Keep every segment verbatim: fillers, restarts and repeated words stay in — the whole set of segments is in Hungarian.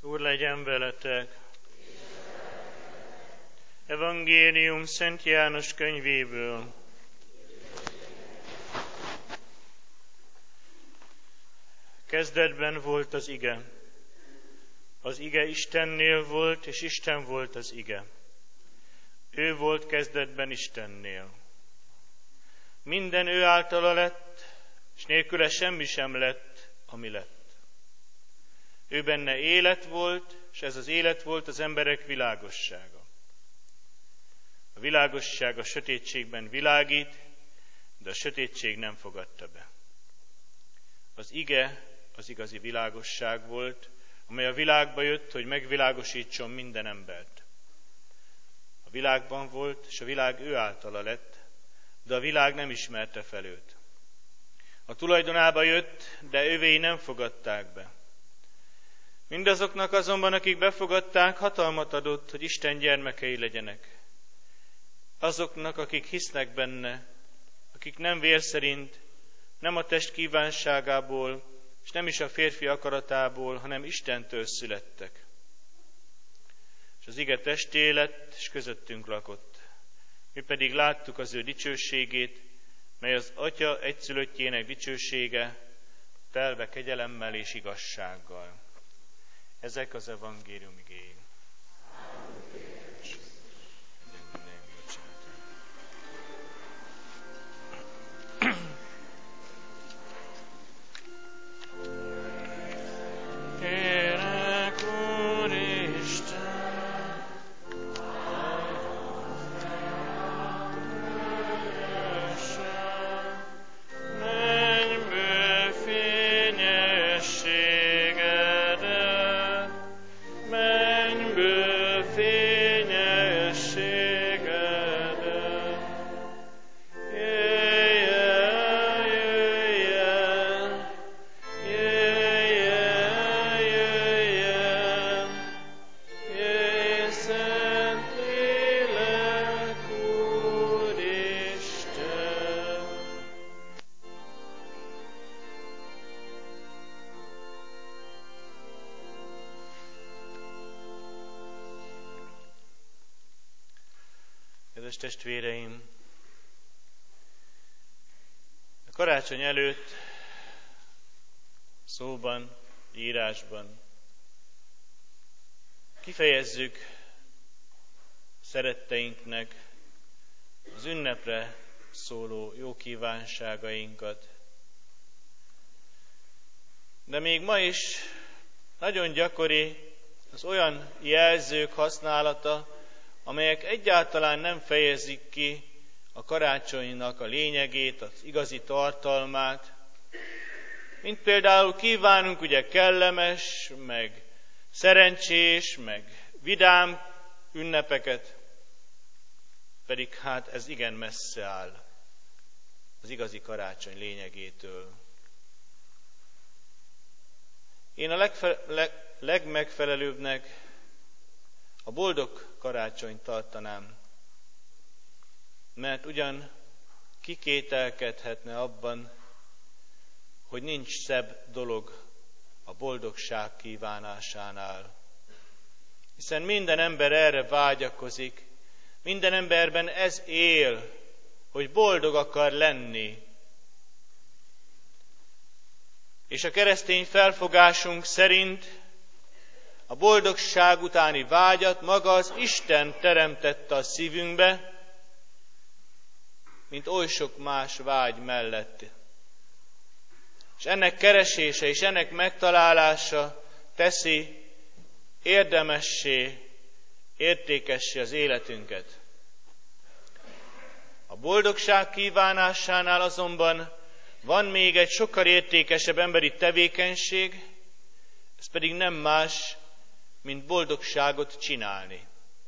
Az Úr legyen veletek. Evangélium Szent János könyvéből. Kezdetben volt az ige. Az ige Istennél volt, és Isten volt az ige. Ő volt kezdetben Istennél. Minden ő általa lett, és nélküle semmi sem lett, ami lett. Ő benne élet volt, és ez az élet volt az emberek világossága. A világosság a sötétségben világít, de a sötétség nem fogadta be. Az ige az igazi világosság volt, amely a világba jött, hogy megvilágosítson minden embert. A világban volt, és a világ ő általa lett, de a világ nem ismerte fel őt. A tulajdonába jött, de övéi nem fogadták be. Mindazoknak azonban, akik befogadták, hatalmat adott, hogy Isten gyermekei legyenek. Azoknak, akik hisznek benne, akik nem vér szerint, nem a test kívánságából, és nem is a férfi akaratából, hanem Istentől születtek. És az ige testé lett, és közöttünk lakott. Mi pedig láttuk az ő dicsőségét, mely az Atya egyszülöttjének dicsősége, telve kegyelemmel és igazsággal. Ezek az evangélium igéi. Kérek, Úristen, mennyből fényességedet, mennyből fényességedet. Jöjj el, jöjj el, jöjj el, jöjj el, jöjj Szent Lélek, Úristen. Kedves testvéreim! A karácsony előtt szóban, írásban kifejezzük szeretteinknek az ünnepre szóló jó kívánságainkat. De még ma is nagyon gyakori az olyan jelzők használata, amelyek egyáltalán nem fejezik ki a karácsonynak a lényegét, az igazi tartalmát, mint például kívánunk ugye kellemes, meg szerencsés, meg vidám ünnepeket, pedig hát ez igen messze áll az igazi karácsony lényegétől. Én a legfe- leg- legmegfelelőbbnek a boldog karácsonyt tartanám, mert ugyan kikételkedhetne abban, hogy nincs szebb dolog a boldogság kívánásánál. Hiszen minden ember erre vágyakozik, minden emberben ez él, hogy boldog akar lenni. És a keresztény felfogásunk szerint a boldogság utáni vágyat maga az Isten teremtette a szívünkbe, mint oly sok más vágy mellett. És ennek keresése és ennek megtalálása teszi érdemessé, értékessé az életünket. A boldogság kívánásánál azonban van még egy sokkal értékesebb emberi tevékenység, ez pedig nem más, mint boldogságot csinálni.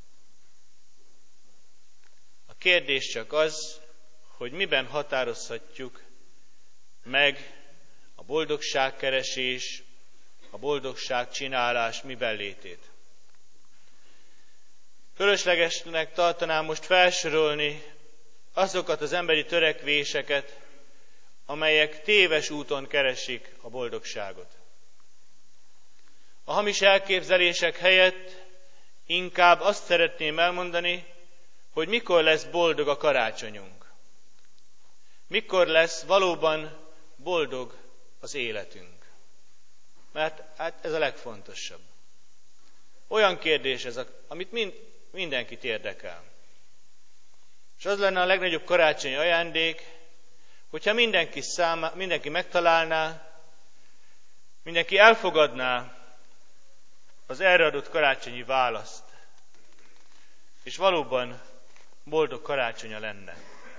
A kérdés csak az, hogy miben határozhatjuk meg a boldogságkeresés, a boldogságcsinálás miben létét. Fölöslegesnek tartanám most felsorolni azokat az emberi törekvéseket, amelyek téves úton keresik a boldogságot. A hamis elképzelések helyett inkább azt szeretném elmondani, hogy mikor lesz boldog a karácsonyunk. Mikor lesz valóban boldog az életünk. Mert hát ez a legfontosabb. Olyan kérdés ez, amit mind, mindenkit érdekel. És az lenne a legnagyobb karácsonyi ajándék, hogyha mindenki, számá, mindenki megtalálná, mindenki elfogadná az erre adott karácsonyi választ, és valóban boldog karácsonya lenne.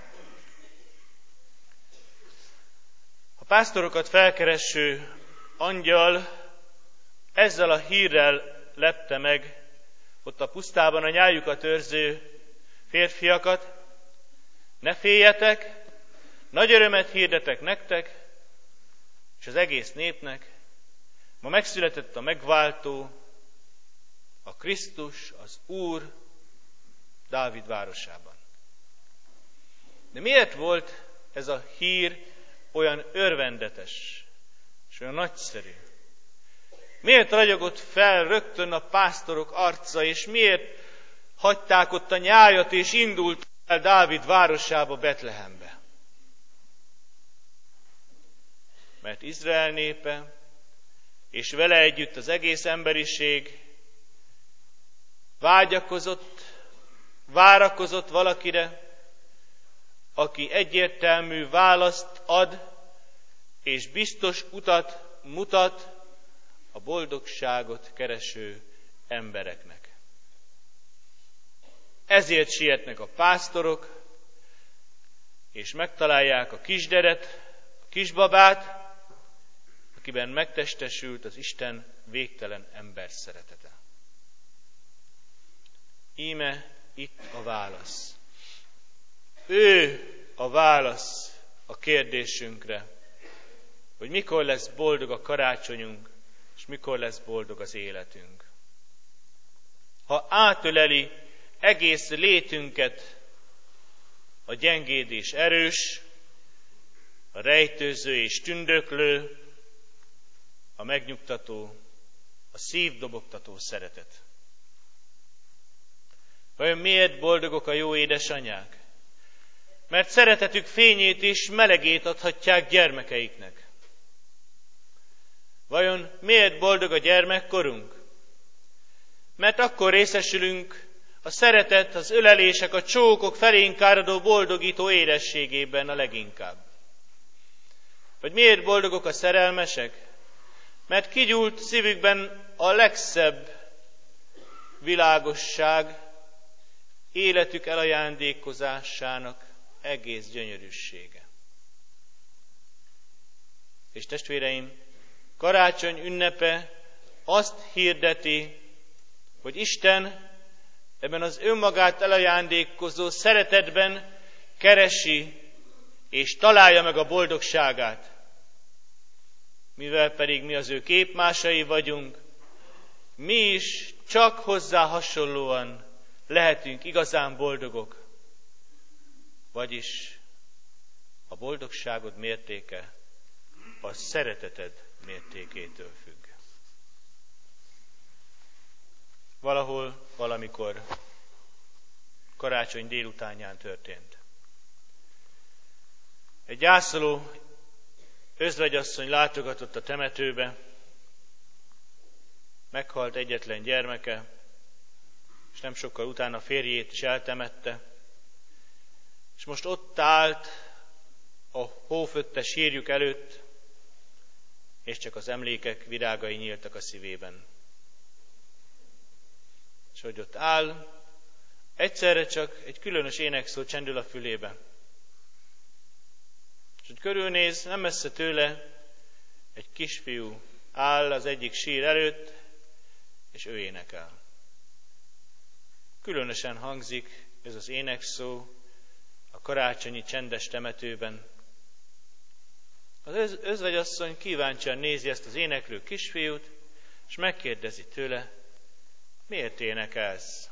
A pásztorokat felkereső angyal ezzel a hírrel lepte meg ott a pusztában a nyájukat őrző férfiakat: ne féljetek, nagy örömet hirdetek nektek, és az egész népnek, ma megszületett a megváltó, a Krisztus, az Úr Dávid városában. De miért volt ez a hír olyan örvendetes és olyan nagyszerű? Miért ragyogott fel rögtön a pásztorok arca, és miért hagyták ott a nyájat, és indult el Dávid városába, Betlehembe? Mert Izrael népe, és vele együtt az egész emberiség vágyakozott, várakozott valakire, aki egyértelmű választ ad, és biztos utat mutat a boldogságot kereső embereknek. Ezért sietnek a pásztorok, és megtalálják a kisderet, a kisbabát, akiben megtestesült az Isten végtelen ember szeretete. Íme itt a válasz. Ő a válasz a kérdésünkre, hogy mikor lesz boldog a karácsonyunk, és mikor lesz boldog az életünk. Ha átöleli egész létünket a gyengéd és erős, a rejtőző és tündöklő, a megnyugtató, a szívdobogtató szeretet. Vajon miért boldogok a jó édesanyák? Mert szeretetük fényét és melegét adhatják gyermekeiknek. Vajon miért boldog a gyermekkorunk? Mert akkor részesülünk a szeretet, az ölelések, a csókok felénk áradó boldogító édességében a leginkább. Vagy miért boldogok a szerelmesek? Mert kigyúlt szívükben a legszebb világosság, életük elajándékozásának egész gyönyörűsége. És testvéreim, karácsony ünnepe azt hirdeti, hogy Isten ebben az önmagát elajándékozó szeretetben keresi és találja meg a boldogságát. Mivel pedig mi az ő képmásai vagyunk, mi is csak hozzá hasonlóan lehetünk igazán boldogok. Vagyis a boldogságod mértéke a szereteted mértékétől függ. Valahol, valamikor karácsony délutánján történt. Egy gyászoló özvegyasszony látogatott a temetőbe, meghalt egyetlen gyermeke, és nem sokkal utána férjét is eltemette, és most ott állt a hófötte sírjuk előtt, és csak az emlékek virágai nyíltak a szívében. És hogy ott áll, egyszerre csak egy különös énekszó csendül a fülébe. És hogy körülnéz, nem messze tőle egy kisfiú áll az egyik sír előtt, és ő énekel. Különösen hangzik ez az énekszó a karácsonyi csendes temetőben. Az özvegyasszony kíváncsian nézi ezt az éneklő kisfiút, és megkérdezi tőle, miért énekelsz?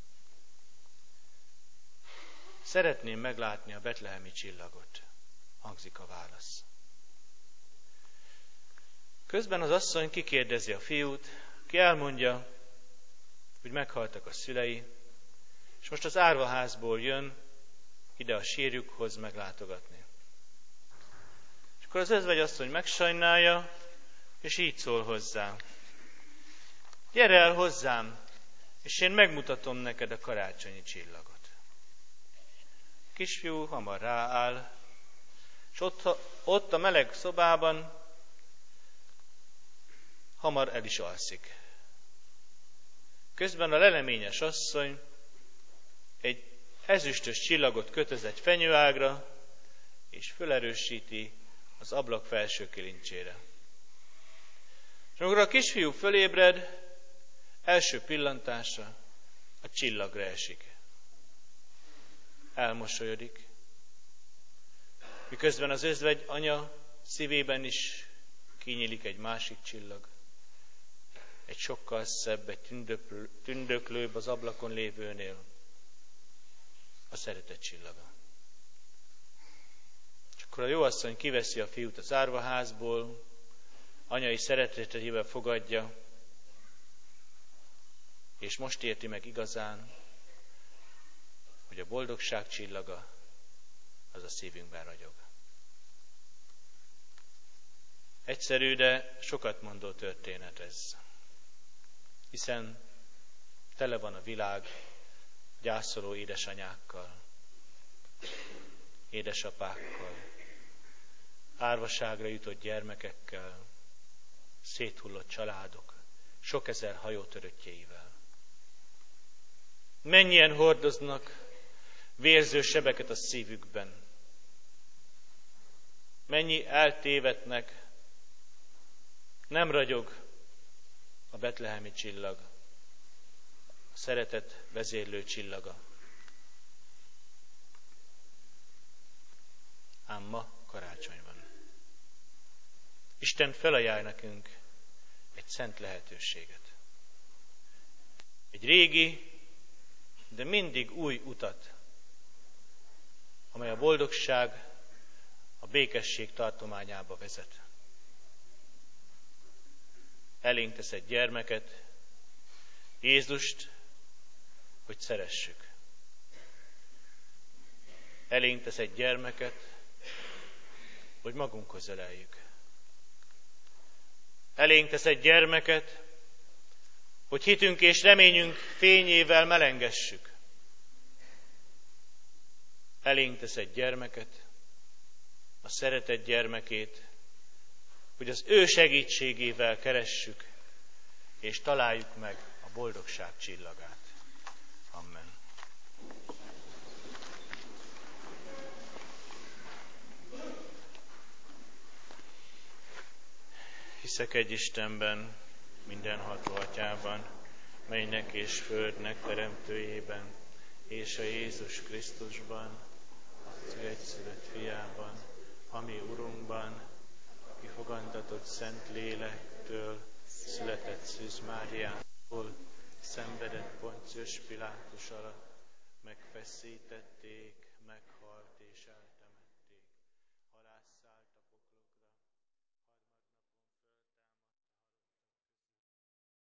Szeretném meglátni a betlehemi csillagot, hangzik a válasz. Közben az asszony kikérdezi a fiút, aki elmondja, hogy meghaltak a szülei, és most az árvaházból jön ide a sírjukhoz meglátogatni. És akkor az özvegyasszony megsajnálja, és így szól hozzá. Gyere el hozzám, és én megmutatom neked a karácsonyi csillagot. A kisfiú hamar rááll, és ott, ott a meleg szobában hamar el is alszik. Közben a leleményes asszony egy ezüstös csillagot kötöz egy fenyőágra, és fölerősíti az ablak felső kilincsére. És amikor a kisfiú fölébred, első pillantása a csillagra esik. Elmosolyodik, miközben az özvegy anya szívében is kinyílik egy másik csillag. Egy sokkal szebb, egy tündöklő, tündöklőbb az ablakon lévőnél. A szeretet csillaga. És akkor a jóasszony kiveszi a fiút az árvaházból, anyai szeretetével fogadja, és most érti meg igazán, hogy a boldogság csillaga az a szívünkben ragyog. Egyszerű, de sokat mondó történet ez. Hiszen tele van a világ gyászoló édesanyákkal, édesapákkal, árvaságra jutott gyermekekkel, széthullott családok, sok ezer hajótöröttjeivel. Mennyien hordoznak vérző sebeket a szívükben. Mennyi eltévednek, nem ragyog a betlehemi csillag, a szeretet vezérlő csillaga. Ám ma karácsony van. Isten felajánl nekünk egy szent lehetőséget. Egy régi, de mindig új utat, amely a boldogság, a békesség tartományába vezet. Elénk tesz egy gyermeket, Jézust, hogy szeressük. Elénk tesz egy gyermeket, hogy magunkhoz öleljük. Elénk tesz egy gyermeket, hogy hitünk és reményünk fényével melengessük. Elénk tesz egy gyermeket, a szeretett gyermekét, hogy az ő segítségével keressük, és találjuk meg a boldogság csillagát. Amen. Hiszek egy Istenben, mindenható Atyában, mennynek és földnek teremtőjében, és a Jézus Krisztusban, az ő egyszülött fiában, ami Urunkban, aki fogantatott Szent Lélektől, született Szűz Máriától, szenvedett Poncius Pilátus alatt, megfeszítették, meghalt és eltávozott.